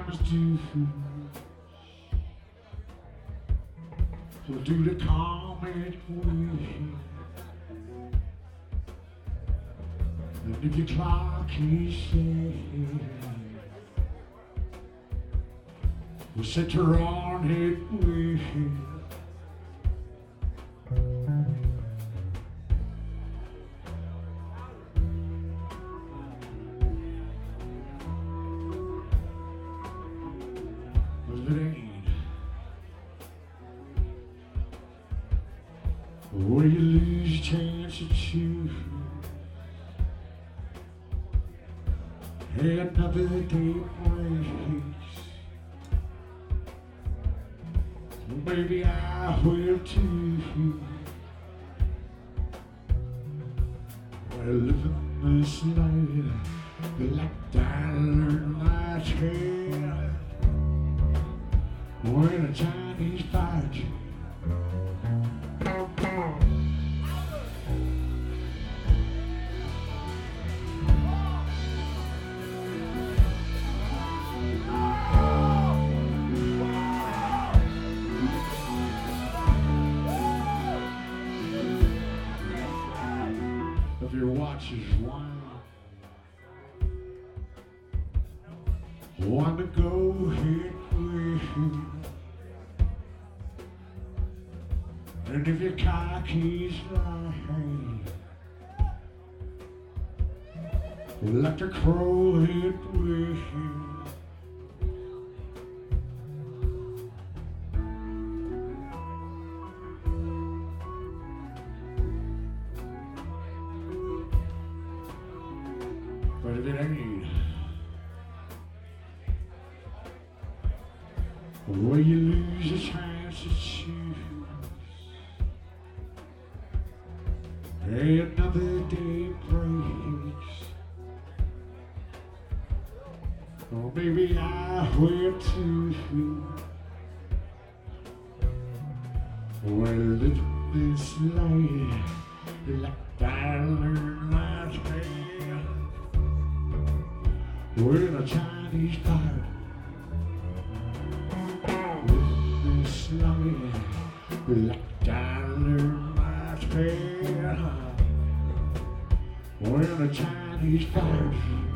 sometimes do. So do the comment with. And if your clock is set, we'll set her on it with. Or you lose your chance to choose. Another day breaks. Maybe I will too. Well, living this life like I learned my trade. When a Chinese fight. If your watch is one to go ahead with. And if your car keys flying, like a crow hit with you. But if it ain't, well, you lose a chance to choose. Another day breaks. Or maybe I will too. Well, living this life like I learned my trade. We're in a Chinese fire. Living this life like I learned my trade. We're in a Chinese fire.